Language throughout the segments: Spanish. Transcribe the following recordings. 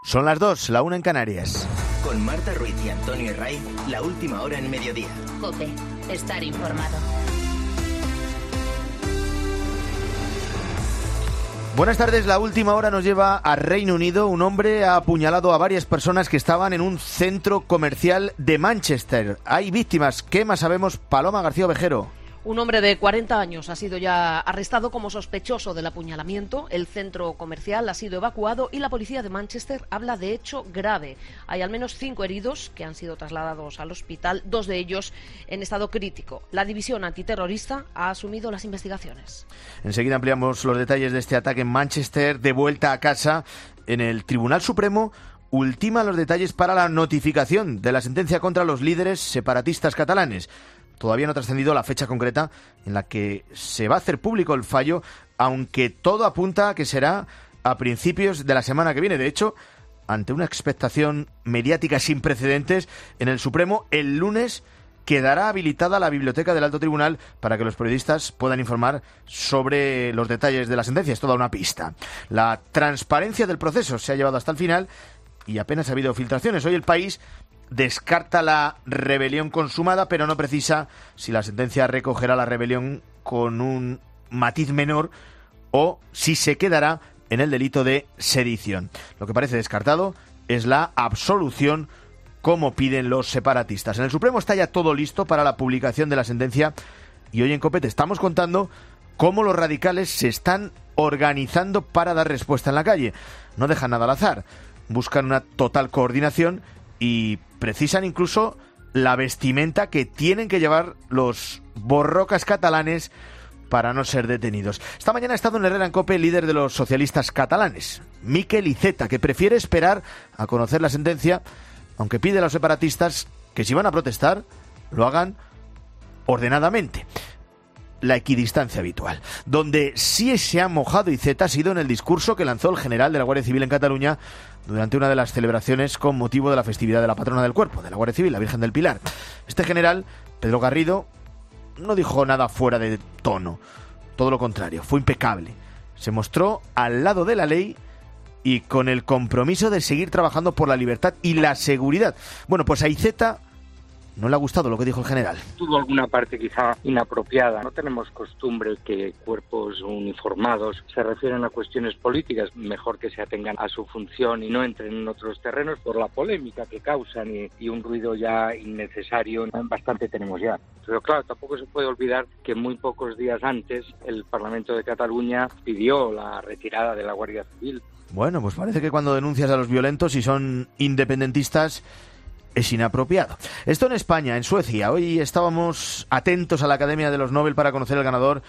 Son las 2, la 1 en Canarias. Con Marta Ruiz y Antonio Herray, la última hora en Mediodía. COPE, estar informado. Buenas tardes, la última hora nos lleva a Reino Unido. Un hombre ha apuñalado a varias personas que estaban en un centro comercial de Manchester. Hay víctimas. ¿Qué más sabemos? Paloma García Ovejero. Un hombre de 40 años ha sido ya arrestado como sospechoso del apuñalamiento. El centro comercial ha sido evacuado y la policía de Manchester habla de hecho grave. Hay al menos 5 heridos que han sido trasladados al hospital, 2 de ellos en estado crítico. La división antiterrorista ha asumido las investigaciones. Enseguida ampliamos los detalles de este ataque en Manchester. De vuelta a casa, en el Tribunal Supremo ultima los detalles para la notificación de la sentencia contra los líderes separatistas catalanes. Todavía no ha trascendido la fecha concreta en la que se va a hacer público el fallo, aunque todo apunta a que será a principios de la semana que viene. De hecho, ante una expectación mediática sin precedentes, en el Supremo el lunes quedará habilitada la biblioteca del Alto Tribunal para que los periodistas puedan informar sobre los detalles de la sentencia. Es toda una pista. La transparencia del proceso se ha llevado hasta el final y apenas ha habido filtraciones. Hoy El País descarta la rebelión consumada, pero no precisa si la sentencia recogerá la rebelión con un matiz menor o si se quedará en el delito de sedición. Lo que parece descartado es la absolución, como piden los separatistas. En el Supremo está ya todo listo para la publicación de la sentencia y hoy en COPE te estamos contando cómo los radicales se están organizando para dar respuesta en la calle. No dejan nada al azar, buscan una total coordinación y precisan incluso la vestimenta que tienen que llevar los borrocas catalanes para no ser detenidos. Esta mañana ha estado en Herrera en COPE el líder de los socialistas catalanes, Miquel Iceta, que prefiere esperar a conocer la sentencia, aunque pide a los separatistas que si van a protestar, lo hagan ordenadamente. La equidistancia habitual. Donde sí se ha mojado Iceta ha sido en el discurso que lanzó el general de la Guardia Civil en Cataluña durante una de las celebraciones con motivo de la festividad de la patrona del cuerpo, de la Guardia Civil, la Virgen del Pilar. Este general, Pedro Garrido, no dijo nada fuera de tono. Todo lo contrario, fue impecable. Se mostró al lado de la ley y con el compromiso de seguir trabajando por la libertad y la seguridad. Bueno, pues a Iceta no le ha gustado lo que dijo el general. Tuvo alguna parte quizá inapropiada. No tenemos costumbre que cuerpos uniformados se refieren a cuestiones políticas. Mejor que se atengan a su función y no entren en otros terrenos por la polémica que causan y un ruido ya innecesario. Bastante tenemos ya. Pero claro, tampoco se puede olvidar que muy pocos días antes el Parlamento de Cataluña pidió la retirada de la Guardia Civil. Bueno, pues parece que cuando denuncias a los violentos y son independentistas es inapropiado. Esto en España. En Suecia, hoy estábamos atentos a la Academia de los Nobel para conocer el ganador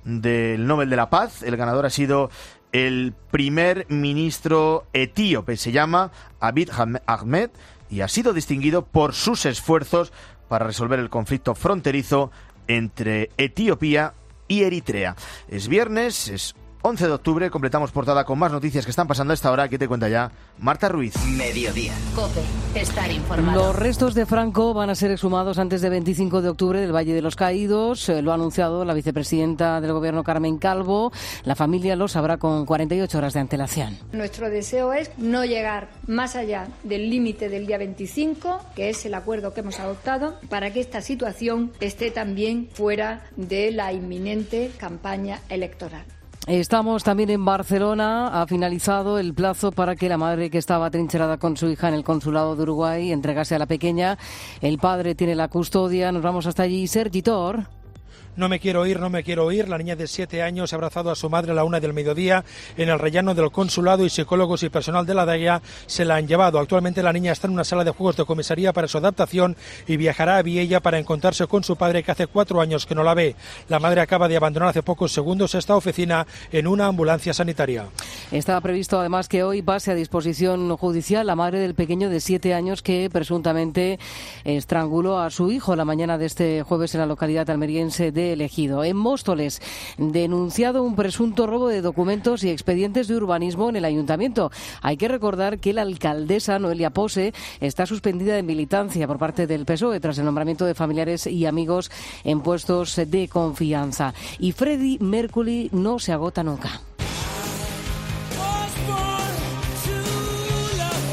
del Nobel de la Paz. El ganador ha sido el primer ministro etíope, se llama Abiy Ahmed, y ha sido distinguido por sus esfuerzos para resolver el conflicto fronterizo entre Etiopía y Eritrea. Es viernes, es 11 de octubre, completamos portada con más noticias que están pasando a esta hora. ¿Qué te cuenta ya Marta Ruiz? Mediodía. COPE, estar informado. Los restos de Franco van a ser exhumados antes del 25 de octubre del Valle de los Caídos. Lo ha anunciado la vicepresidenta del Gobierno, Carmen Calvo. La familia lo sabrá con 48 horas de antelación. Nuestro deseo es no llegar más allá del límite del día 25, que es el acuerdo que hemos adoptado, para que esta situación esté también fuera de la inminente campaña electoral. Estamos también en Barcelona. Ha finalizado el plazo para que la madre que estaba atrincherada con su hija en el consulado de Uruguay entregase a la pequeña. El padre tiene la custodia. Nos vamos hasta allí. Sergi Tor. No me quiero ir, no me quiero ir. La niña de 7 años ha abrazado a su madre a la 1 del mediodía en el rellano del consulado y psicólogos y personal de la DGA se la han llevado. Actualmente la niña está en una sala de juegos de comisaría para su adaptación y viajará a Viella para encontrarse con su padre que hace 4 años que no la ve. La madre acaba de abandonar hace pocos segundos esta oficina en una ambulancia sanitaria. Está previsto además que hoy pase a disposición judicial la madre del pequeño de 7 años que presuntamente estranguló a su hijo la mañana de este jueves en la localidad almeriense de Ejido. En Móstoles, denunciado un presunto robo de documentos y expedientes de urbanismo en el ayuntamiento. Hay que recordar que la alcaldesa Noelia Pose está suspendida de militancia por parte del PSOE tras el nombramiento de familiares y amigos en puestos de confianza. Y Freddie Mercury no se agota nunca.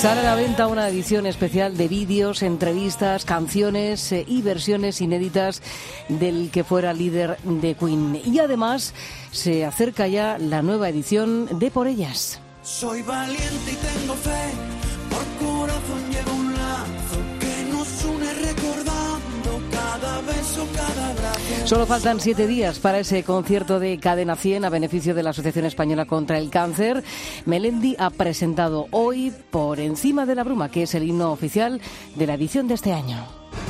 Sale a la venta una edición especial de vídeos, entrevistas, canciones y versiones inéditas del que fuera líder de Queen. Y además se acerca ya la nueva edición de Por Ellas. Soy valiente y tengo fe, por corazón llevo un lazo que nos une recordando cada beso, cada abrazo. Solo faltan 7 días para ese concierto de Cadena 100 a beneficio de la Asociación Española contra el Cáncer. Melendi ha presentado hoy Por encima de la bruma, que es el himno oficial de la edición de este año.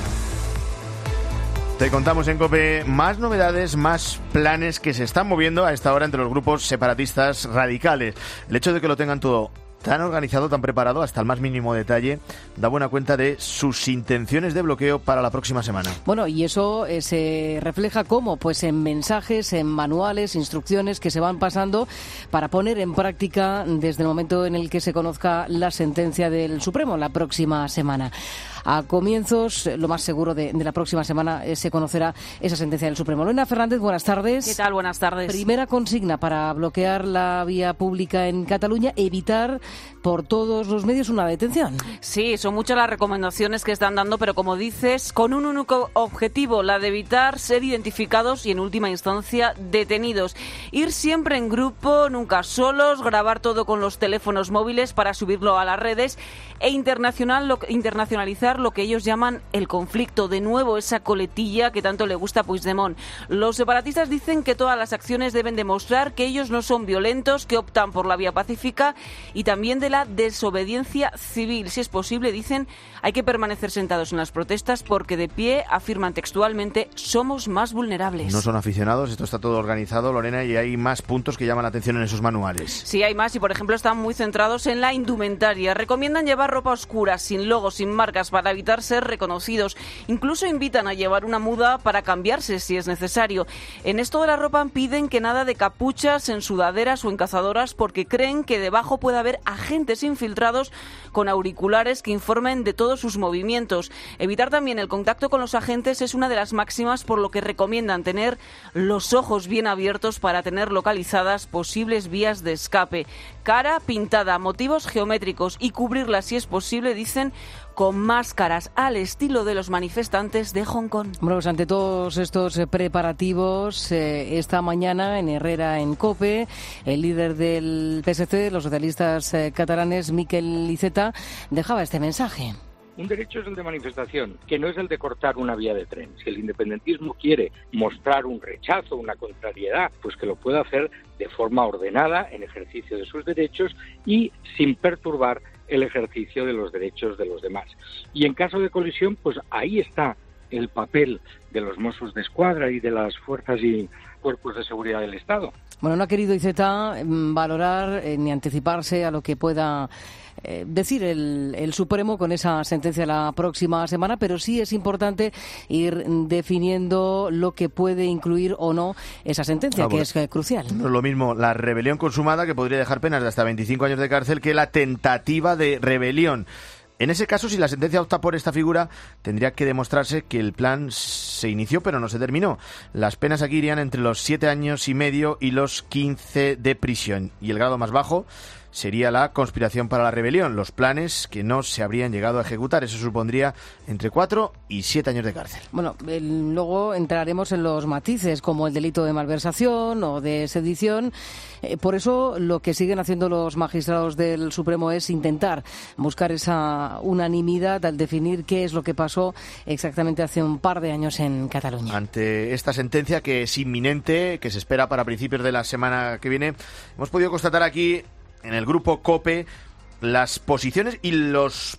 Te contamos en COPE más novedades, más planes que se están moviendo a esta hora entre los grupos separatistas radicales. El hecho de que lo tengan todo tan organizado, tan preparado, hasta el más mínimo detalle, da buena cuenta de sus intenciones de bloqueo para la próxima semana. Bueno, y eso se refleja ¿cómo? Pues en mensajes, en manuales, instrucciones que se van pasando para poner en práctica desde el momento en el que se conozca la sentencia del Supremo la próxima semana. A comienzos, lo más seguro de la próxima semana, se conocerá esa sentencia del Supremo. Lorena Fernández, buenas tardes. ¿Qué tal? Buenas tardes. Primera consigna para bloquear la vía pública en Cataluña, evitar por todos los medios una detención. Sí, son muchas las recomendaciones que están dando, pero como dices, con un único objetivo, la de evitar ser identificados y en última instancia detenidos. Ir siempre en grupo, nunca solos, grabar todo con los teléfonos móviles para subirlo a las redes e internacionalizar lo que ellos llaman el conflicto. De nuevo, esa coletilla que tanto le gusta a Puigdemont. Los separatistas dicen que todas las acciones deben demostrar que ellos no son violentos, que optan por la vía pacífica y también de la desobediencia civil. Si es posible, dicen, hay que permanecer sentados en las protestas porque de pie, afirman textualmente, somos más vulnerables. No son aficionados, esto está todo organizado, Lorena, y hay más puntos que llaman la atención en esos manuales. Sí, hay más y, por ejemplo, están muy centrados en la indumentaria. Recomiendan llevar ropa oscura, sin logos, sin marcas, para evitar ser reconocidos. Incluso invitan a llevar una muda para cambiarse si es necesario. En esto de la ropa piden que nada de capuchas en sudaderas o en cazadoras porque creen que debajo puede haber agentes infiltrados con auriculares que informen de todos sus movimientos. Evitar también el contacto con los agentes es una de las máximas, por lo que recomiendan tener los ojos bien abiertos para tener localizadas posibles vías de escape. Cara pintada, motivos geométricos y cubrirla si es posible, dicen, con máscaras al estilo de los manifestantes de Hong Kong. Bueno, pues ante todos estos preparativos, esta mañana en Herrera, en COPE, el líder del PSC, los socialistas catalanes, Miquel Iceta, dejaba este mensaje. Un derecho es el de manifestación, que no es el de cortar una vía de tren. Si el independentismo quiere mostrar un rechazo, una contrariedad, pues que lo pueda hacer de forma ordenada, en ejercicio de sus derechos y sin perturbar el ejercicio de los derechos de los demás. Y en caso de colisión, pues ahí está el papel de los Mossos d'Esquadra y de las fuerzas y cuerpos de seguridad del Estado. Bueno, no ha querido Iceta valorar ni anticiparse a lo que pueda decir el Supremo con esa sentencia la próxima semana, pero sí es importante ir definiendo lo que puede incluir o no esa sentencia, que es crucial. No es lo mismo la rebelión consumada, que podría dejar penas de hasta 25 años de cárcel, que la tentativa de rebelión. En ese caso, si la sentencia opta por esta figura, tendría que demostrarse que el plan se inició pero no se terminó. Las penas aquí irían entre los 7 años y medio y los 15 de prisión. Y el grado más bajo sería la conspiración para la rebelión, los planes que no se habrían llegado a ejecutar. Eso supondría entre 4 y 7 años de cárcel. Bueno, luego entraremos en los matices, como el delito de malversación o de sedición. Por eso lo que siguen haciendo los magistrados del Supremo es intentar buscar esa unanimidad al definir qué es lo que pasó exactamente hace un par de años en Cataluña. Ante esta sentencia, que es inminente, que se espera para principios de la semana que viene, hemos podido constatar aquí en el grupo COPE las posiciones y las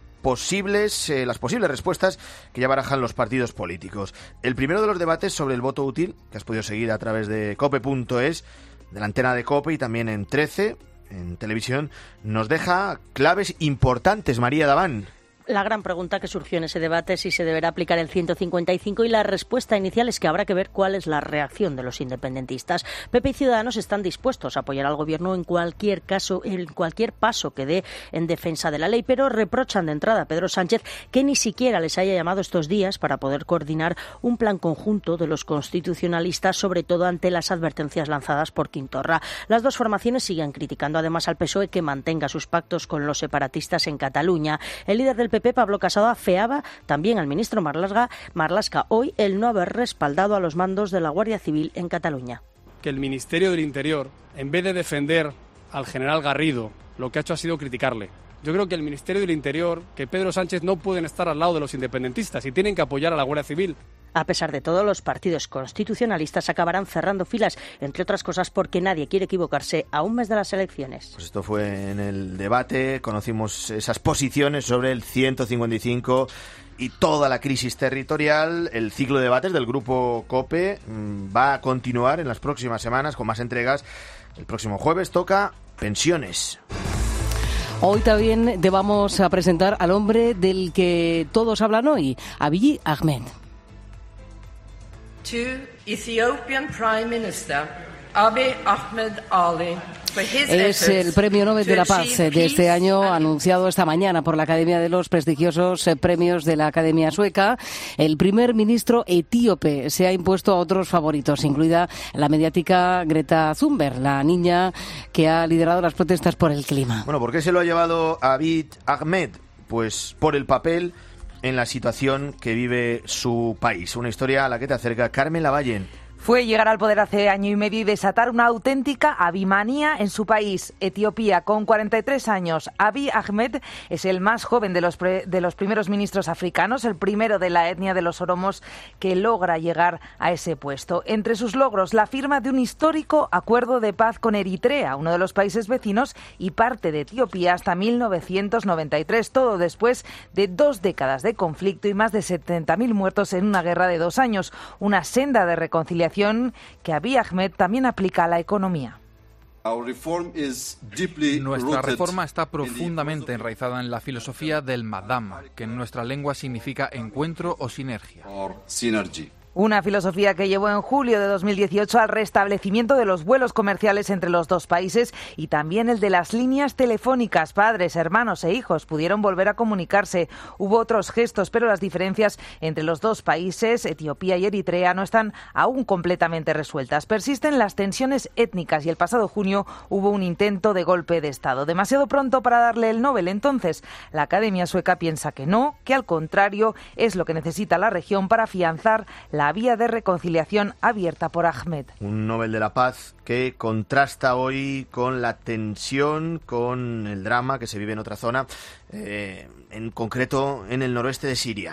posibles respuestas que ya barajan los partidos políticos. El primero de los debates sobre el voto útil, que has podido seguir a través de cope.es, de la antena de COPE y también en 13, en televisión, nos deja claves importantes, María Daván. La gran pregunta que surgió en ese debate es si se deberá aplicar el 155 y la respuesta inicial es que habrá que ver cuál es la reacción de los independentistas. PP y Ciudadanos están dispuestos a apoyar al Gobierno en cualquier caso, en cualquier paso que dé en defensa de la ley, pero reprochan de entrada a Pedro Sánchez que ni siquiera les haya llamado estos días para poder coordinar un plan conjunto de los constitucionalistas, sobre todo ante las advertencias lanzadas por Quintorra. Las dos formaciones siguen criticando además al PSOE que mantenga sus pactos con los separatistas en Cataluña. El líder del PP, Pablo Casado, afeaba también al ministro Marlaska hoy el no haber respaldado a los mandos de la Guardia Civil en Cataluña. Que el Ministerio del Interior, en vez de defender al general Garrido, lo que ha hecho ha sido criticarle. Yo creo que el Ministerio del Interior, que Pedro Sánchez no pueden estar al lado de los independentistas y tienen que apoyar a la Guardia Civil. A pesar de todo, los partidos constitucionalistas acabarán cerrando filas, entre otras cosas porque nadie quiere equivocarse a un mes de las elecciones. Pues esto fue en el debate, conocimos esas posiciones sobre el 155 y toda la crisis territorial. El ciclo de debates del Grupo COPE va a continuar en las próximas semanas con más entregas. El próximo jueves toca pensiones. Hoy también te vamos a presentar al hombre del que todos hablan hoy, Abiy Ahmed. To Ethiopian Prime Minister Abiy Ahmed Ali. Es el Premio Nobel de la Paz de este año, anunciado esta mañana por la Academia de los prestigiosos premios de la Academia Sueca. El primer ministro etíope se ha impuesto a otros favoritos, incluida la mediática Greta Thunberg, la niña que ha liderado las protestas por el clima. Bueno, ¿por qué se lo ha llevado Abiy Ahmed? Pues por el papel en la situación que vive su país. Una historia a la que te acerca Carmen Lavallen. Fue llegar al poder hace año y medio y desatar una auténtica abimanía en su país, Etiopía. Con 43 años, Abiy Ahmed es el más joven de los primeros ministros africanos, el primero de la etnia de los oromos que logra llegar a ese puesto. Entre sus logros, la firma de un histórico acuerdo de paz con Eritrea, uno de los países vecinos y parte de Etiopía hasta 1993, todo después de 2 décadas de conflicto y más de 70.000 muertos en una guerra de 2 años. Una senda de reconciliación que Abiy Ahmed también aplica a la economía. Nuestra reforma está profundamente enraizada en la filosofía del Madam, que en nuestra lengua significa encuentro o sinergia. Una filosofía que llevó en julio de 2018 al restablecimiento de los vuelos comerciales entre los dos países y también el de las líneas telefónicas. Padres, hermanos e hijos pudieron volver a comunicarse. Hubo otros gestos, pero las diferencias entre los dos países, Etiopía y Eritrea, no están aún completamente resueltas. Persisten las tensiones étnicas y el pasado junio hubo un intento de golpe de Estado. Demasiado pronto para darle el Nobel. Entonces, la Academia Sueca piensa que no, que al contrario es lo que necesita la región para afianzar la vía de reconciliación abierta por Ahmed. Un Nobel de la Paz que contrasta hoy con la tensión, con el drama que se vive en otra zona, en concreto en el noroeste de Siria.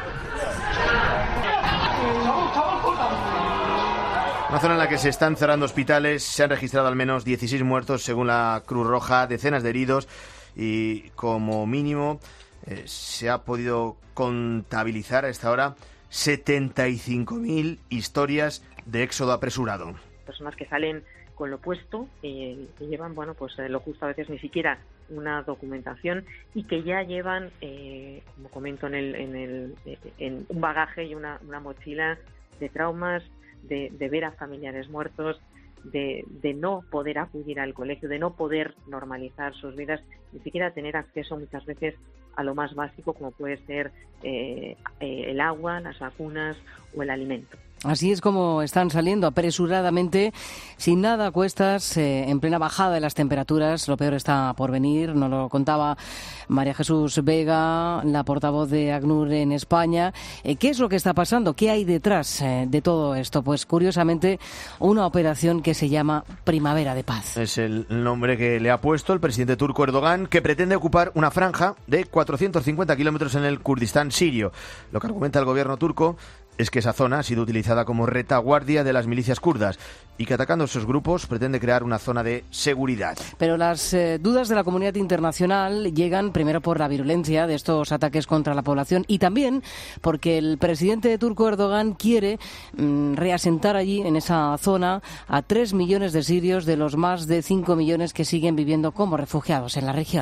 Una zona en la que se están cerrando hospitales, se han registrado al menos 16 muertos según la Cruz Roja, decenas de heridos y como mínimo se ha podido contabilizar a esta hora 75.000 historias de éxodo apresurado. Personas que salen con lo puesto, que llevan, lo justo, a veces ni siquiera una documentación y que ya llevan, como comento en un bagaje y una mochila de traumas, de ver a familiares muertos, de no poder acudir al colegio, de no poder normalizar sus vidas, ni siquiera tener acceso muchas veces a lo más básico como puede ser el agua, las vacunas o el alimento. Así es como están saliendo apresuradamente, sin nada a cuestas, en plena bajada de las temperaturas. Lo peor está por venir, nos lo contaba María Jesús Vega, la portavoz de ACNUR en España. ¿Qué es lo que está pasando? ¿Qué hay detrás de todo esto? Pues curiosamente una operación que se llama Primavera de Paz. Es el nombre que le ha puesto el presidente turco Erdogan, que pretende ocupar una franja de 450 kilómetros en el Kurdistán sirio. Lo que argumenta el gobierno turco es que esa zona ha sido utilizada como retaguardia de las milicias kurdas y que atacando esos grupos pretende crear una zona de seguridad. Pero las dudas de la comunidad internacional llegan primero por la virulencia de estos ataques contra la población y también porque el presidente turco Erdogan quiere reasentar allí, en esa zona, a 3 millones de sirios de los más de 5 millones que siguen viviendo como refugiados en la región.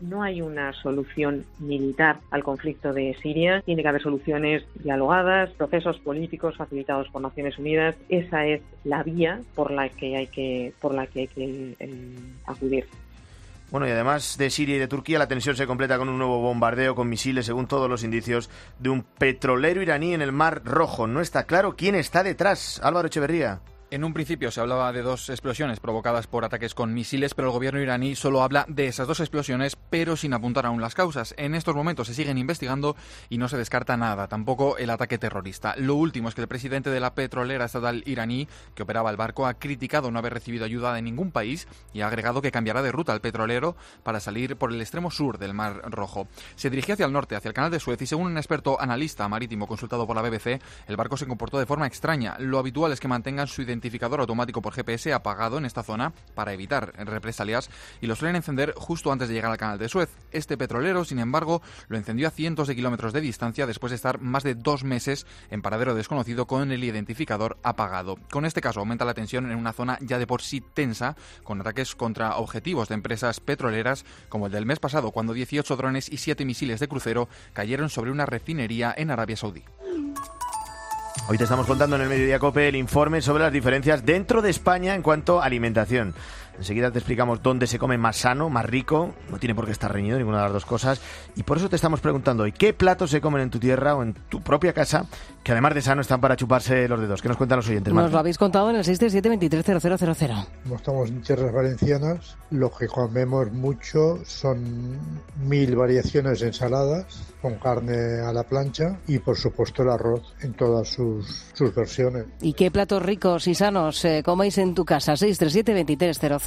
no hay una solución militar al conflicto de Siria. Tiene que haber soluciones dialogadas, procesos políticos facilitados por Naciones Unidas. Esa es la vía por la que hay que acudir. Bueno, y además de Siria y de Turquía, la tensión se completa con un nuevo bombardeo con misiles, según todos los indicios, de un petrolero iraní en el Mar Rojo. No está claro quién está detrás. Álvaro Echeverría. En un principio se hablaba de 2 explosiones provocadas por ataques con misiles, pero el gobierno iraní solo habla de esas 2 explosiones, pero sin apuntar aún las causas. En estos momentos se siguen investigando y no se descarta nada, tampoco el ataque terrorista. Lo último es que el presidente de la petrolera estatal iraní, que operaba el barco, ha criticado no haber recibido ayuda de ningún país y ha agregado que cambiará de ruta al petrolero para salir por el extremo sur del Mar Rojo. Se dirigía hacia el norte, hacia el canal de Suez, y según un experto analista marítimo consultado por la BBC, el barco se comportó de forma extraña. Lo habitual es que mantengan su identificación automático por GPS apagado en esta zona para evitar represalias y lo suelen encender justo antes de llegar al canal de Suez. Este petrolero, sin embargo, lo encendió a cientos de kilómetros de distancia después de estar más de 2 meses en paradero desconocido con el identificador apagado. Con este caso aumenta la tensión en una zona ya de por sí tensa, con ataques contra objetivos de empresas petroleras como el del mes pasado, cuando 18 drones y 7 misiles de crucero cayeron sobre una refinería en Arabia Saudí. Hoy te estamos contando en el Mediodía COPE el informe sobre las diferencias dentro de España en cuanto a alimentación. Enseguida te explicamos dónde se come más sano, más rico. No tiene por qué estar reñido ninguna de las 2 cosas. Y por eso te estamos preguntando hoy, ¿qué platos se comen en tu tierra o en tu propia casa que además de sano están para chuparse los dedos? ¿Qué nos cuentan los oyentes, Marta? Nos lo habéis contado en el 637-230000. Como estamos en tierras valencianas, lo que comemos mucho son 1000 variaciones de ensaladas con carne a la plancha y, por supuesto, el arroz en todas sus versiones. ¿Y qué platos ricos y sanos coméis en tu casa? 637-230000.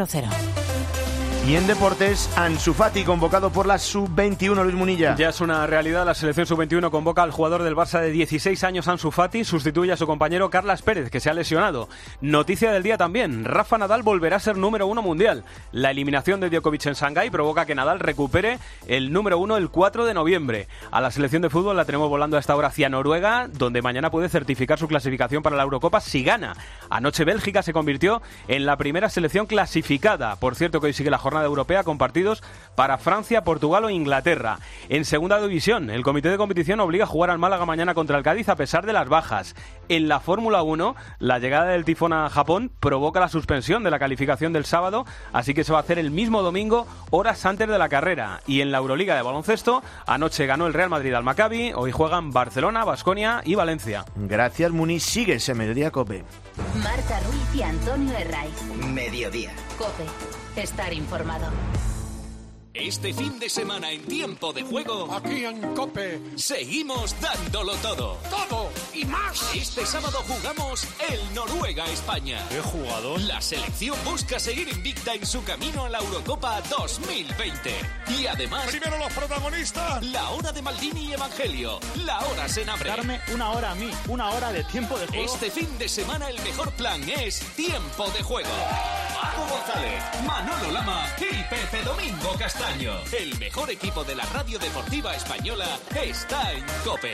Y en deportes, Ansu Fati convocado por la Sub-21, Luis Munilla. Ya es una realidad, la selección Sub-21 convoca al jugador del Barça de 16 años, Ansu Fati, sustituye a su compañero Carlas Pérez, que se ha lesionado. Noticia del día también, Rafa Nadal volverá a ser número 1 mundial. La eliminación de Djokovic en Shanghái provoca que Nadal recupere el número 1 el 4 de noviembre. A la selección de fútbol la tenemos volando a esta hora hacia Noruega, donde mañana puede certificar su clasificación para la Eurocopa si gana. Anoche Bélgica se convirtió en la primera selección clasificada. Por cierto que hoy sigue la jornada europea con partidos para Francia, Portugal o Inglaterra. En segunda división, el comité de competición obliga a jugar al Málaga mañana contra el Cádiz a pesar de las bajas. En la Fórmula 1, la llegada del tifón a Japón provoca la suspensión de la calificación del sábado, así que se va a hacer el mismo domingo, horas antes de la carrera. Y en la Euroliga de baloncesto, anoche ganó el Real Madrid al Maccabi, hoy juegan Barcelona, Baskonia y Valencia. Gracias, Muni. Sigues en Mediodía COPE. Marta Ruiz y Antonio Herraiz. Mediodía. COPE. Estar informado. Este fin de semana en Tiempo de Juego, aquí en COPE, seguimos dándolo todo. ¡Todo y más! Este sábado jugamos el Noruega-España. ¿He jugado? La selección busca seguir invicta en su camino a la Eurocopa 2020. Y además... ¡Primero los protagonistas! La hora de Maldini y Evangelio. La hora Senabre. Darme una hora a mí, una hora de Tiempo de Juego. Este fin de semana el mejor plan es Tiempo de Juego. Paco González, Manolo Lama y Pepe Domingo Castaño. El mejor equipo de la radio deportiva española está en COPE.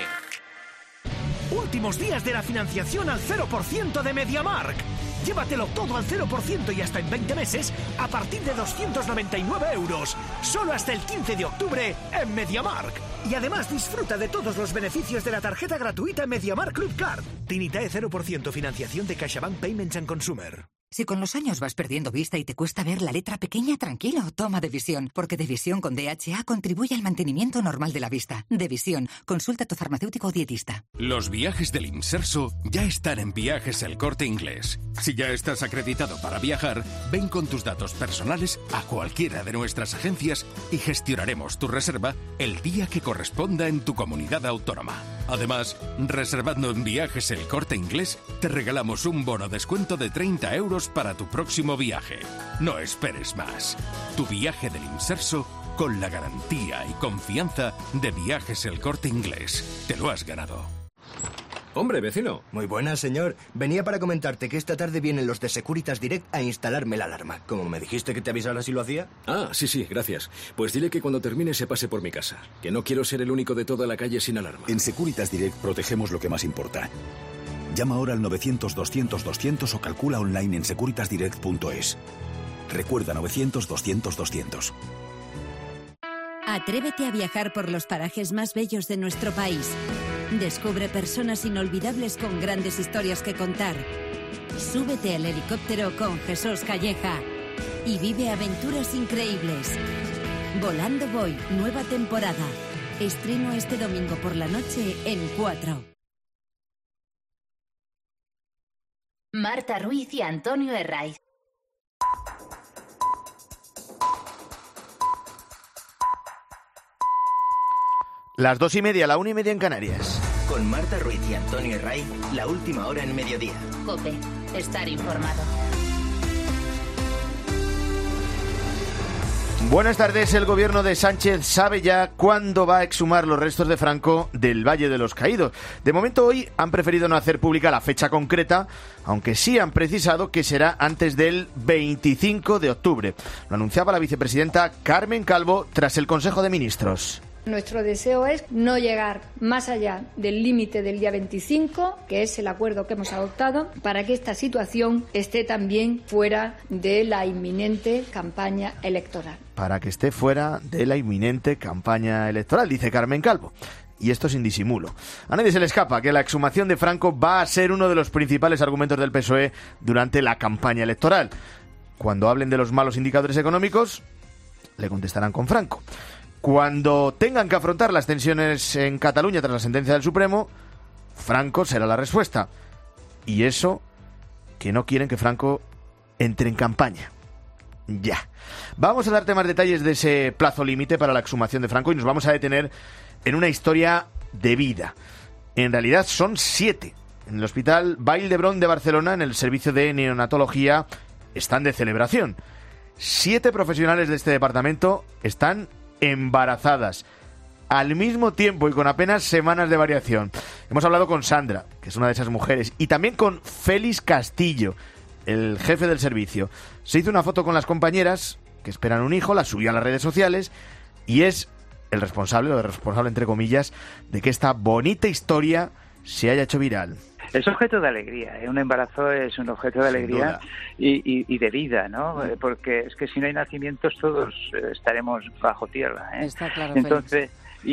Últimos días de la financiación al 0% de MediaMarkt. Llévatelo todo al 0% y hasta en 20 meses a partir de 299 €. Solo hasta el 15 de octubre en MediaMarkt. Y además disfruta de todos los beneficios de la tarjeta gratuita MediaMarkt Club Card. Tinitae 0% financiación de CaixaBank Payments and Consumer. Si con los años vas perdiendo vista y te cuesta ver la letra pequeña, tranquilo, toma Devisión, porque Devisión con DHA contribuye al mantenimiento normal de la vista. Devisión, consulta a tu farmacéutico o dietista. Los viajes del Imserso ya están en Viajes El Corte Inglés. Si ya estás acreditado para viajar, ven con tus datos personales a cualquiera de nuestras agencias y gestionaremos tu reserva el día que corresponda en tu comunidad autónoma. Además, reservando en Viajes El Corte Inglés, te regalamos un bono descuento de 30 € para tu próximo viaje. No esperes más. Tu viaje del Imserso con la garantía y confianza de Viajes El Corte Inglés. Te lo has ganado. Hombre, vecino. Muy buenas, señor. Venía para comentarte que esta tarde vienen los de Securitas Direct a instalarme la alarma. Como me dijiste que te avisara si lo hacía. Ah, sí, gracias. Pues dile que cuando termine se pase por mi casa. Que no quiero ser el único de toda la calle sin alarma. En Securitas Direct protegemos lo que más importa. Llama ahora al 900-200-200 o calcula online en securitasdirect.es. Recuerda 900-200-200. Atrévete a viajar por los parajes más bellos de nuestro país. Descubre personas inolvidables con grandes historias que contar. Súbete al helicóptero con Jesús Calleja y vive aventuras increíbles. Volando Voy, nueva temporada. Estreno este domingo por la noche en 4. Marta Ruiz y Antonio Herraiz. Las 2:30, la 1:30 en Canarias. Con Marta Ruiz y Antonio Herraiz, la última hora en mediodía. COPE, estar informado. Buenas tardes. El gobierno de Sánchez sabe ya cuándo va a exhumar los restos de Franco del Valle de los Caídos. De momento, hoy han preferido no hacer pública la fecha concreta, aunque sí han precisado que será antes del 25 de octubre. Lo anunciaba la vicepresidenta Carmen Calvo tras el Consejo de Ministros. Nuestro deseo es no llegar más allá del límite del día 25, que es el acuerdo que hemos adoptado, para que esta situación esté también fuera de la inminente campaña electoral. Para que esté fuera de la inminente campaña electoral, dice Carmen Calvo. Y esto sin disimulo. A nadie se le escapa que la exhumación de Franco va a ser uno de los principales argumentos del PSOE durante la campaña electoral. Cuando hablen de los malos indicadores económicos, le contestarán con Franco. Cuando tengan que afrontar las tensiones en Cataluña tras la sentencia del Supremo, Franco será la respuesta. Y eso, que no quieren que Franco entre en campaña. Ya. Vamos a darte más detalles de ese plazo límite para la exhumación de Franco y nos vamos a detener en una historia de vida. En realidad son 7. En el Hospital Vall d'Hebron de Barcelona, en el servicio de neonatología, están de celebración. 7 profesionales de este departamento están embarazadas al mismo tiempo y con apenas semanas de variación. Hemos hablado con Sandra, que es una de esas mujeres, y también con Félix Castillo, el jefe del servicio. Se hizo una foto con las compañeras que esperan un hijo, la subió a las redes sociales y es el responsable, o el responsable entre comillas, de que esta bonita historia se haya hecho viral. Es objeto de alegría, un embarazo es un objeto de alegría y de vida, ¿no? Porque es que si no hay nacimientos todos estaremos bajo tierra, ¿eh? Está claro, entonces,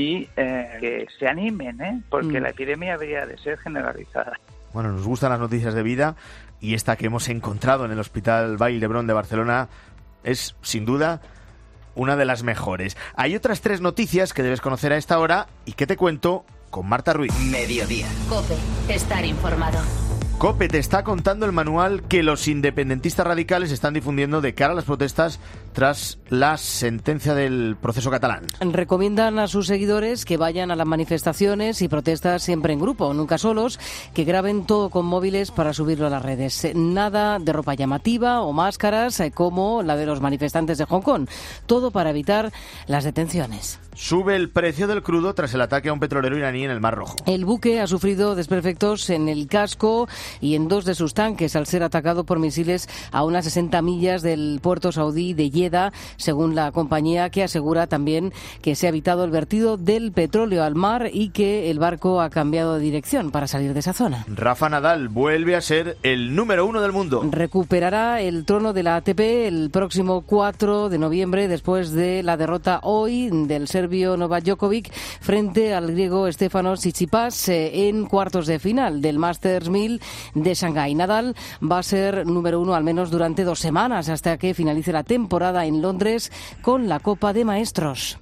que se animen, porque la epidemia habría de ser generalizada. Bueno, nos gustan las noticias de vida y esta que hemos encontrado en el Hospital Vall d'Hebron de Barcelona es, sin duda, una de las mejores. Hay otras 3 noticias que debes conocer a esta hora y que te cuento con Marta Ruiz. Mediodía. COPE, estar informado. COPE te está contando el manual que los independentistas radicales están difundiendo de cara a las protestas tras la sentencia del proceso catalán. Recomiendan a sus seguidores que vayan a las manifestaciones y protestas siempre en grupo, nunca solos, que graben todo con móviles para subirlo a las redes. Nada de ropa llamativa o máscaras como la de los manifestantes de Hong Kong. Todo para evitar las detenciones. Sube el precio del crudo tras el ataque a un petrolero iraní en el Mar Rojo. El buque ha sufrido desperfectos en el casco y en 2 de sus tanques al ser atacado por misiles a unas 60 millas del puerto saudí de Jeddah, según la compañía, que asegura también que se ha evitado el vertido del petróleo al mar y que el barco ha cambiado de dirección para salir de esa zona. Rafa Nadal vuelve a ser el número 1 del mundo. Recuperará el trono de la ATP el próximo 4 de noviembre después de la derrota hoy del serbio Novak Djokovic frente al griego Stefanos Tsitsipas en cuartos de final del Masters 1000 de Shanghái. Nadal va a ser número 1 al menos durante 2 semanas hasta que finalice la temporada en Londres con la Copa de Maestros.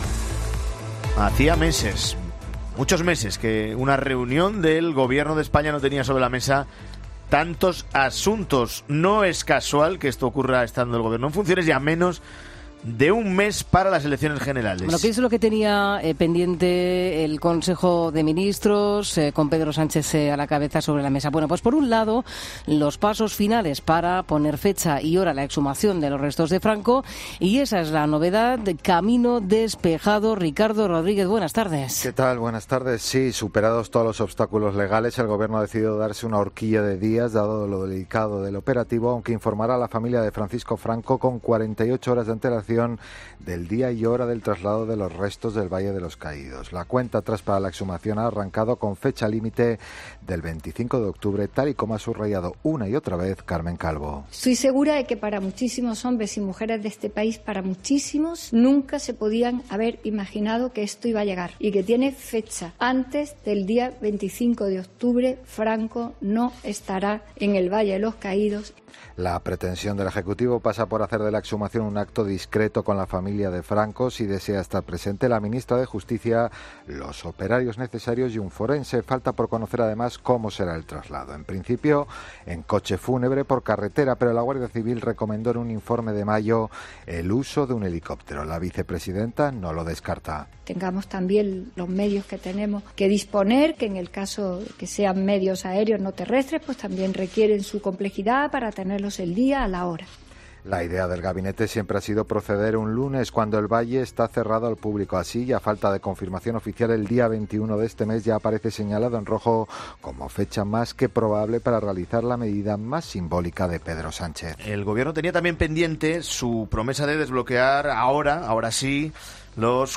Hacía meses, muchos meses, que una reunión del Gobierno de España no tenía sobre la mesa tantos asuntos. No es casual que esto ocurra estando el Gobierno en funciones y a menos de un mes para las elecciones generales. Bueno, ¿qué es lo que tenía pendiente el Consejo de Ministros con Pedro Sánchez a la cabeza sobre la mesa? Bueno, pues por un lado, los pasos finales para poner fecha y hora a la exhumación de los restos de Franco, y esa es la novedad, camino despejado. Ricardo Rodríguez, buenas tardes. ¿Qué tal? Buenas tardes. Sí, superados todos los obstáculos legales, el Gobierno ha decidido darse una horquilla de días, dado lo delicado del operativo, aunque informará a la familia de Francisco Franco con 48 horas de antelación información del día y hora del traslado de los restos del Valle de los Caídos. La cuenta atrás para la exhumación ha arrancado con fecha límite del 25 de octubre, tal y como ha subrayado una y otra vez Carmen Calvo. Estoy segura de que para muchísimos hombres y mujeres de este país, para muchísimos, nunca se podían haber imaginado que esto iba a llegar y que tiene fecha. Antes del día 25 de octubre, Franco no estará en el Valle de los Caídos. La pretensión del Ejecutivo pasa por hacer de la exhumación un acto discreto con la familia de Franco. Si desea estar presente la ministra de Justicia, los operarios necesarios y un forense. Falta por conocer además cómo será el traslado. En principio, en coche fúnebre por carretera, pero la Guardia Civil recomendó en un informe de mayo el uso de un helicóptero. La vicepresidenta no lo descarta. Tengamos también los medios que tenemos que disponer, que en el caso que sean medios aéreos no terrestres, pues también requieren su complejidad para tenerlos el día a la hora. La idea del gabinete siempre ha sido proceder un lunes cuando el Valle está cerrado al público. Así, a falta de confirmación oficial, el día 21 de este mes ya aparece señalado en rojo como fecha más que probable para realizar la medida más simbólica de Pedro Sánchez. El gobierno tenía también pendiente su promesa de desbloquear ahora sí, los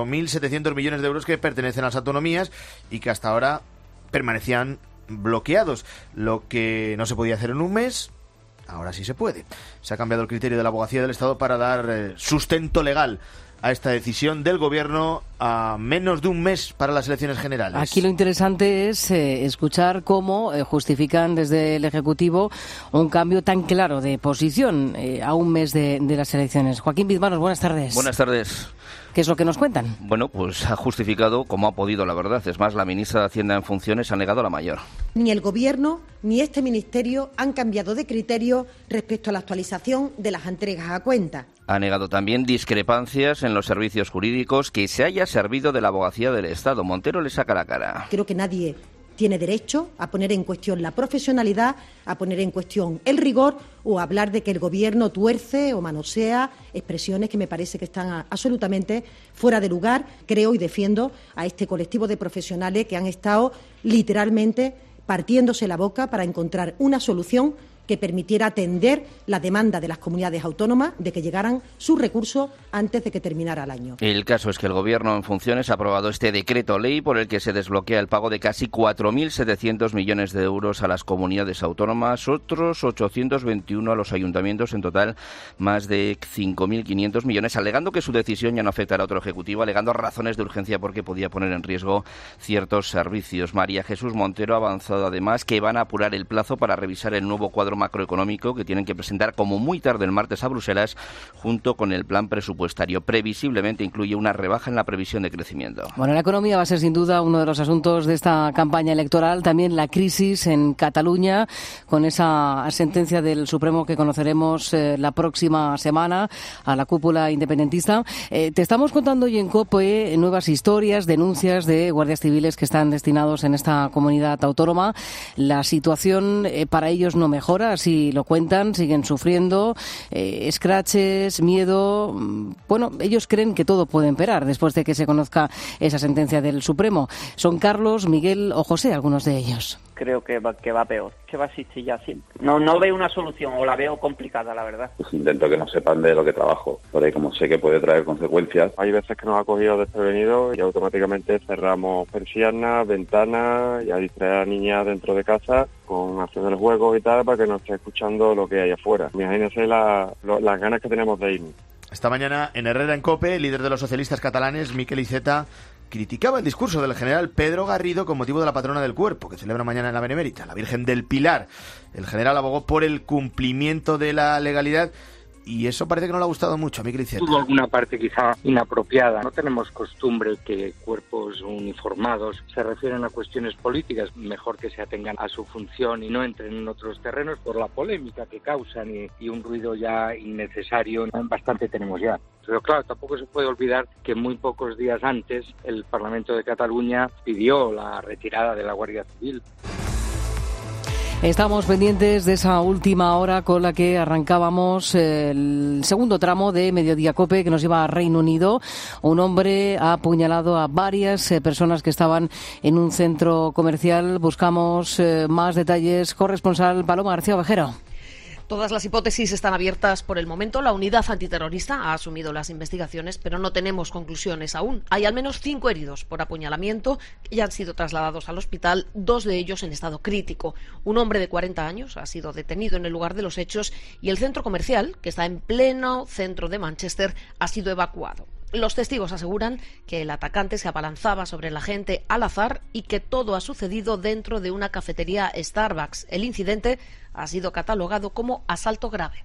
4.700 millones de euros que pertenecen a las autonomías y que hasta ahora permanecían bloqueados. Lo que no se podía hacer en un mes, ahora sí se puede. Se ha cambiado el criterio de la Abogacía del Estado para dar sustento legal a esta decisión del Gobierno a menos de un mes para las elecciones generales. Aquí lo interesante es escuchar cómo justifican desde el Ejecutivo un cambio tan claro de posición a un mes de las elecciones. Joaquín Bizmanos, buenas tardes. Buenas tardes. ¿Qué es lo que nos cuentan? Bueno, pues ha justificado como ha podido, la verdad. Es más, la ministra de Hacienda en funciones ha negado la mayor. Ni el Gobierno ni este Ministerio han cambiado de criterio respecto a la actualización de las entregas a cuenta. Ha negado también discrepancias en los servicios jurídicos, que se haya servido de la Abogacía del Estado. Montero le saca la cara. Creo que nadie tiene derecho a poner en cuestión la profesionalidad, a poner en cuestión el rigor o a hablar de que el Gobierno tuerce o manosea expresiones que me parece que están absolutamente fuera de lugar. Creo y defiendo a este colectivo de profesionales que han estado literalmente partiéndose la boca para encontrar una solución que permitiera atender la demanda de las comunidades autónomas de que llegaran sus recursos antes de que terminara el año. El caso es que el Gobierno en funciones ha aprobado este decreto ley por el que se desbloquea el pago de casi 4.700 millones de euros a las comunidades autónomas, otros 821 a los ayuntamientos, en total más de 5.500 millones, alegando que su decisión ya no afectará a otro ejecutivo, alegando razones de urgencia porque podía poner en riesgo ciertos servicios. María Jesús Montero ha avanzado además que van a apurar el plazo para revisar el nuevo cuadro macroeconómico que tienen que presentar como muy tarde el martes a Bruselas, junto con el plan presupuestario. Previsiblemente incluye una rebaja en la previsión de crecimiento. Bueno, la economía va a ser sin duda uno de los asuntos de esta campaña electoral. También la crisis en Cataluña, con esa sentencia del Supremo que conoceremos la próxima semana a la cúpula independentista. Te estamos contando hoy en COPE nuevas historias, denuncias de guardias civiles que están destinados en esta comunidad autónoma. La situación para ellos no mejora. Así lo cuentan, siguen sufriendo escraches, miedo. Bueno, ellos creen que todo puede empeorar después de que se conozca esa sentencia del Supremo. Son Carlos, Miguel o José, algunos de ellos. Creo que va peor, que va a existir ya siempre. No veo una solución, o la veo complicada, la verdad. Pues intento que no sepan de lo que trabajo, porque como sé que puede traer consecuencias. Hay veces que nos ha cogido desprevenidos y automáticamente cerramos persianas, ventanas y a distraer a la niña dentro de casa con haciendo el juego y tal, para que no esté escuchando lo que hay afuera. Imagínense las ganas que tenemos de irnos. Esta mañana en Herrera en COPE, el líder de los socialistas catalanes, Miquel Iceta, criticaba el discurso del general Pedro Garrido con motivo de la patrona del cuerpo, que celebra mañana en la Benemérita, la Virgen del Pilar. El general abogó por el cumplimiento de la legalidad y eso parece que no le ha gustado mucho a Miquel Iceta. Tuvo alguna parte quizá inapropiada. No tenemos costumbre que cuerpos uniformados se refieren a cuestiones políticas. Mejor que se atengan a su función y no entren en otros terrenos por la polémica que causan y un ruido ya innecesario. Bastante tenemos ya. Pero claro, tampoco se puede olvidar que muy pocos días antes el Parlamento de Cataluña pidió la retirada de la Guardia Civil. Estamos pendientes de esa última hora con la que arrancábamos el segundo tramo de Mediodía COPE que nos lleva a Reino Unido. Un hombre ha apuñalado a varias personas que estaban en un centro comercial. Buscamos más detalles. Corresponsal Paloma García Ovejero. Todas las hipótesis están abiertas por el momento. La unidad antiterrorista ha asumido las investigaciones, pero no tenemos conclusiones aún. Hay al menos 5 heridos por apuñalamiento que ya han sido trasladados al hospital, 2 de ellos en estado crítico. Un hombre de 40 años ha sido detenido en el lugar de los hechos y el centro comercial, que está en pleno centro de Manchester, ha sido evacuado. Los testigos aseguran que el atacante se abalanzaba sobre la gente al azar y que todo ha sucedido dentro de una cafetería Starbucks. El incidente ha sido catalogado como asalto grave.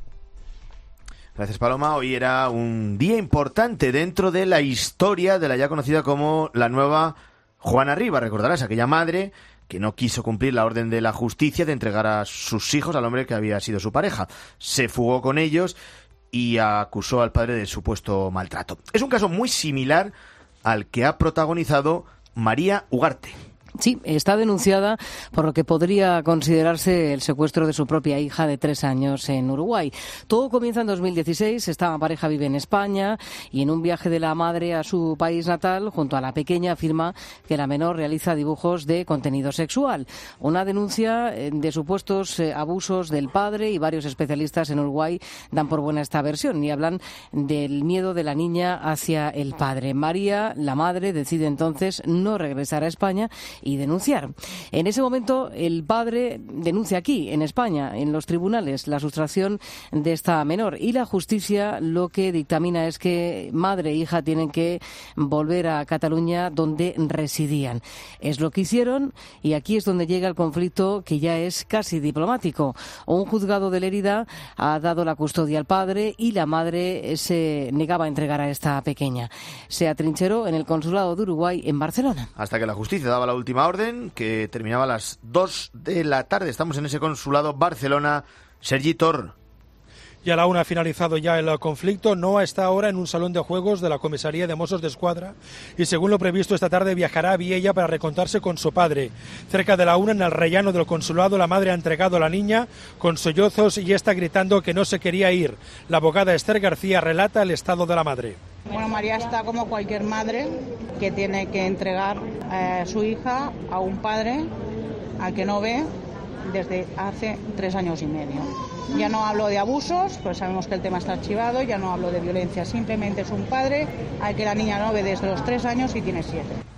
Gracias, Paloma. Hoy era un día importante dentro de la historia de la ya conocida como la nueva Juana Rivas. Recordarás, aquella madre que no quiso cumplir la orden de la justicia de entregar a sus hijos al hombre que había sido su pareja. Se fugó con ellos y acusó al padre de supuesto maltrato. Es un caso muy similar al que ha protagonizado María Ugarte. Sí, está denunciada por lo que podría considerarse el secuestro de su propia hija de 3 años en Uruguay. Todo comienza en 2016, esta pareja vive en España y en un viaje de la madre a su país natal, junto a la pequeña, afirma que la menor realiza dibujos de contenido sexual. Una denuncia de supuestos abusos del padre, y varios especialistas en Uruguay dan por buena esta versión y hablan del miedo de la niña hacia el padre. María, la madre, decide entonces no regresar a España y denunciar. En ese momento el padre denuncia aquí, en España, en los tribunales, la sustracción de esta menor, y la justicia lo que dictamina es que madre e hija tienen que volver a Cataluña, donde residían. Es lo que hicieron, y aquí es donde llega el conflicto, que ya es casi diplomático. Un juzgado de Lérida ha dado la custodia al padre y la madre se negaba a entregar a esta pequeña. Se atrincheró en el consulado de Uruguay en Barcelona. Hasta que la justicia daba la última orden, que terminaba a las 2 de la tarde. Estamos en ese consulado Barcelona. Sergi Tor. Y a la 1 ha finalizado ya el conflicto. Noa está ahora en un salón de juegos de la comisaría de Mossos d'Esquadra y, según lo previsto, esta tarde viajará a Viella para recontarse con su padre. Cerca de la 1, en el rellano del consulado, la madre ha entregado a la niña con sollozos y está gritando que no se quería ir. La abogada Esther García relata el estado de la madre. Bueno, María está como cualquier madre que tiene que entregar a su hija a un padre al que no ve desde hace 3 años y medio. Ya no hablo de abusos, pues sabemos que el tema está archivado, ya no hablo de violencia, simplemente es un padre al que la niña no ve desde los 3 años y tiene 7.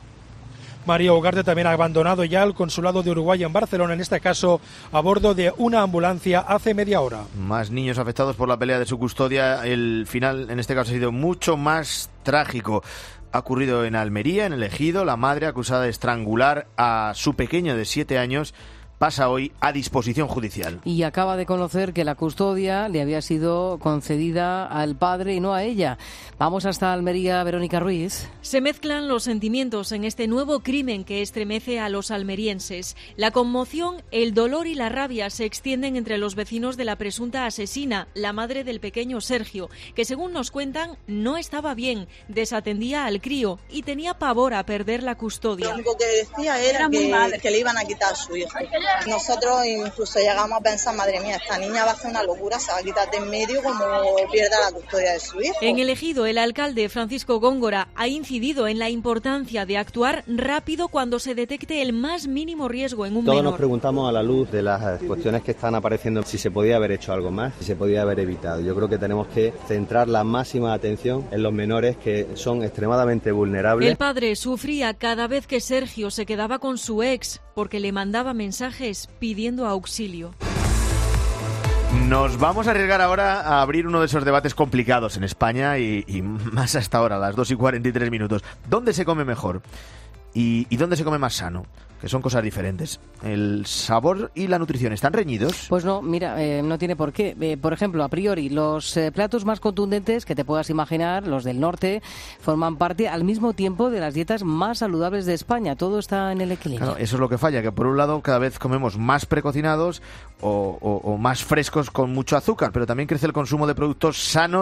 María Ugarte también ha abandonado ya el consulado de Uruguay en Barcelona, en este caso a bordo de una ambulancia hace media hora. Más niños afectados por la pelea de su custodia. El final, en este caso, ha sido mucho más trágico. Ha ocurrido en Almería, en el Ejido. La madre, acusada de estrangular a su pequeño de 7 años, pasa hoy a disposición judicial. Y acaba de conocer que la custodia le había sido concedida al padre y no a ella. Vamos hasta Almería, Verónica Ruiz. Se mezclan los sentimientos en este nuevo crimen que estremece a los almerienses. La conmoción, el dolor y la rabia se extienden entre los vecinos de la presunta asesina, la madre del pequeño Sergio, que, según nos cuentan, no estaba bien, desatendía al crío y tenía pavor a perder la custodia. Lo único que decía era que le iban a quitar a su hija. Nosotros incluso llegamos a pensar, madre mía, esta niña va a hacer una locura, se va a quitar de en medio como pierda la custodia de su hijo. En el Ejido, el alcalde Francisco Góngora ha incidido en la importancia de actuar rápido cuando se detecte el más mínimo riesgo en un menor. Todos nos preguntamos, a la luz de las cuestiones que están apareciendo, si se podía haber hecho algo más, si se podía haber evitado. Yo creo que tenemos que centrar la máxima atención en los menores, que son extremadamente vulnerables. El padre sufría cada vez que Sergio se quedaba con su ex, porque le mandaba mensajes pidiendo auxilio. Nos vamos a arriesgar ahora a abrir uno de esos debates complicados en España y más hasta ahora, a las 2:43. ¿Dónde se come mejor? ¿Y dónde se come más sano? Que son cosas diferentes. ¿El sabor y la nutrición están reñidos? Pues no, mira, no tiene por qué. Por ejemplo, a priori, los platos más contundentes que te puedas imaginar, los del norte, forman parte al mismo tiempo de las dietas más saludables de España. Todo está en el equilibrio. Claro, eso es lo que falla, que por un lado cada vez comemos más precocinados o más frescos con mucho azúcar, pero también crece el consumo de productos sanos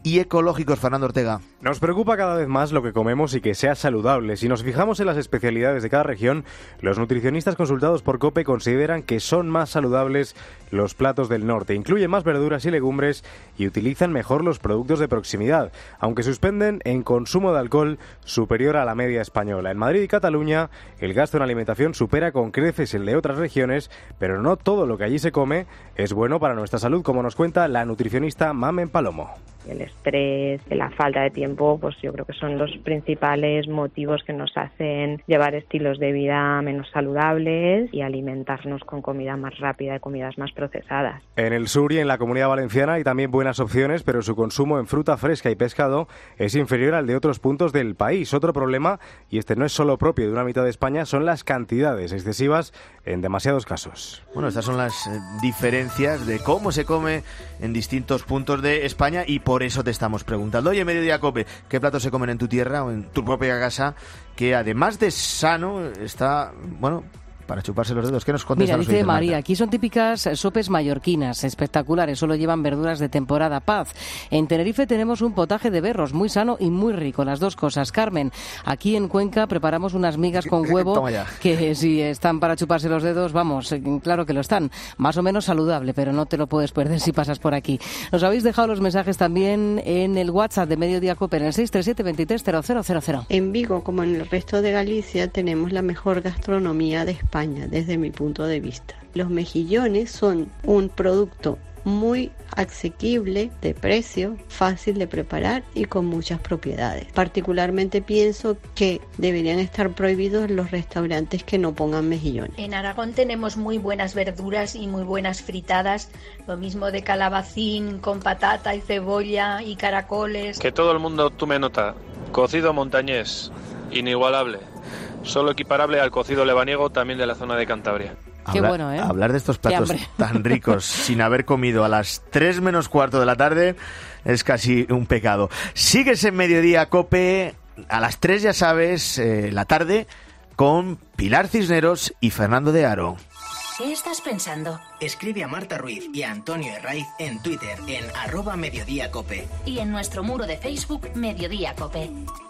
y ecológicos. Fernando Ortega. Nos preocupa cada vez más lo que comemos y que sea saludable. Si nos fijamos en las especialidades de cada región, los nutricionistas consultados por COPE consideran que son más saludables los platos del norte. Incluyen más verduras y legumbres y utilizan mejor los productos de proximidad, aunque suspenden en consumo de alcohol superior a la media española. En Madrid y Cataluña, el gasto en alimentación supera con creces el de otras regiones, pero no todo lo que allí se come es bueno para nuestra salud, como nos cuenta la nutricionista Mamen Palomo. El estrés, la falta de tiempo, pues yo creo que son los principales motivos que nos hacen llevar estilos de vida menos saludables y alimentarnos con comida más rápida y comidas más procesadas. En el sur y en la Comunidad Valenciana hay también buenas opciones, pero su consumo en fruta fresca y pescado es inferior al de otros puntos del país. Otro problema, y este no es solo propio de una mitad de España, son las cantidades excesivas en demasiados casos. Bueno, estas son las diferencias de cómo se come en distintos puntos de España y por eso te estamos preguntando. Oye, Mediodía Cope, ¿qué platos se comen en tu tierra o en tu propia casa? Que además de sano, está, bueno, para chuparse los dedos. ¿Qué nos contesta? Mira, dice María, aquí son típicas sopes mallorquinas, espectaculares, solo llevan verduras de temporada. Paz, en Tenerife tenemos un potaje de berros, muy sano y muy rico, las dos cosas. Carmen, aquí en Cuenca preparamos unas migas con huevo que si están para chuparse los dedos, vamos, claro que lo están. Más o menos saludable, pero no te lo puedes perder si pasas por aquí. Nos habéis dejado los mensajes también en el WhatsApp de Mediodía Cope, en el 637 23 0000. En Vigo, como en el resto de Galicia, tenemos la mejor gastronomía de España, desde mi punto de vista. Los mejillones son un producto muy asequible de precio, fácil de preparar y con muchas propiedades. Particularmente pienso que deberían estar prohibidos los restaurantes que no pongan mejillones. En Aragón tenemos muy buenas verduras y muy buenas fritadas, lo mismo de calabacín con patata y cebolla y caracoles. Que todo el mundo tome nota. Cocido montañés, inigualable. Solo equiparable al cocido lebaniego, también de la zona de Cantabria. Qué bueno, ¿eh? Hablar de estos platos tan ricos sin haber comido a las 3 menos cuarto de la tarde es casi un pecado. Sigues en Mediodía Cope, a las 3 ya sabes, la tarde, con Pilar Cisneros y Fernando de Aro. ¿Qué estás pensando? Escribe a Marta Ruiz y a Antonio Herraiz en Twitter, en @mediodíacope. Y en nuestro muro de Facebook, Mediodía Cope.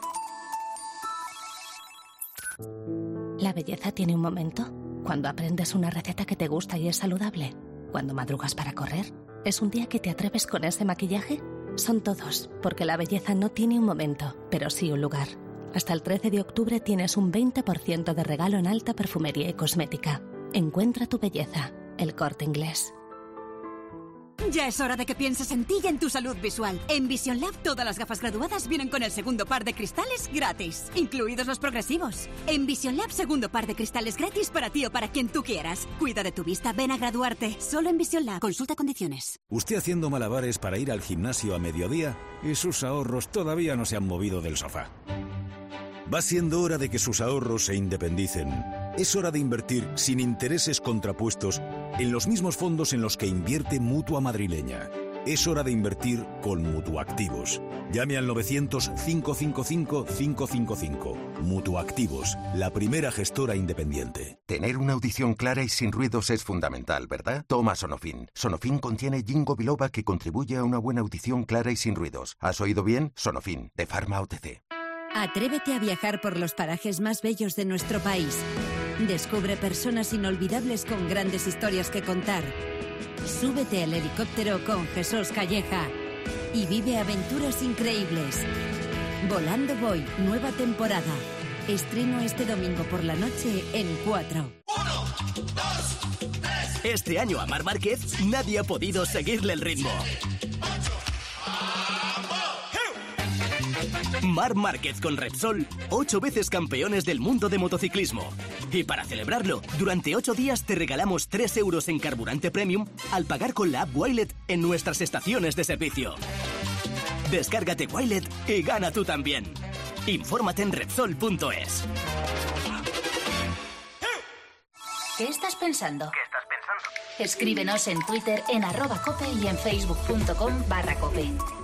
La belleza tiene un momento. Cuando aprendes una receta que te gusta y es saludable. Cuando madrugas para correr. ¿Es un día que te atreves con ese maquillaje? Son todos, porque la belleza no tiene un momento, pero sí un lugar. Hasta el 13 de octubre tienes un 20% de regalo en alta perfumería y cosmética. Encuentra tu belleza. El Corte Inglés. Ya es hora de que pienses en ti y en tu salud visual. En Vision Lab todas las gafas graduadas vienen con el segundo par de cristales gratis, incluidos los progresivos. En Vision Lab, segundo par de cristales gratis para ti o para quien tú quieras. Cuida de tu vista, ven a graduarte. Solo en Vision Lab. Consulta condiciones. ¿Usted haciendo malabares para ir al gimnasio a mediodía? Y sus ahorros todavía no se han movido del sofá. Va siendo hora de que sus ahorros se independicen. Es hora de invertir sin intereses contrapuestos en los mismos fondos en los que invierte Mutua Madrileña. Es hora de invertir con Mutuactivos. Llame al 900-555-555. Mutuactivos, la primera gestora independiente. Tener una audición clara y sin ruidos es fundamental, ¿verdad? Toma Sonofin. Sonofin contiene ginkgo biloba que contribuye a una buena audición clara y sin ruidos. ¿Has oído bien? Sonofin, de Pharma OTC. Atrévete a viajar por los parajes más bellos de nuestro país. Descubre personas inolvidables con grandes historias que contar. Súbete al helicóptero con Jesús Calleja y vive aventuras increíbles. Volando Voy, nueva temporada. Estreno este domingo por la noche en 4. 1, 2, 3. Este año a Marc Márquez nadie ha podido seguirle el ritmo. Marc Márquez con Repsol, 8 veces campeones del mundo de motociclismo. Y para celebrarlo, durante 8 días te regalamos 3 euros en carburante premium al pagar con la app Wilet en nuestras estaciones de servicio. Descárgate Wilet y gana tú también. Infórmate en Repsol.es. ¿Qué estás pensando? Escríbenos en Twitter en @cope y en facebook.com/cope.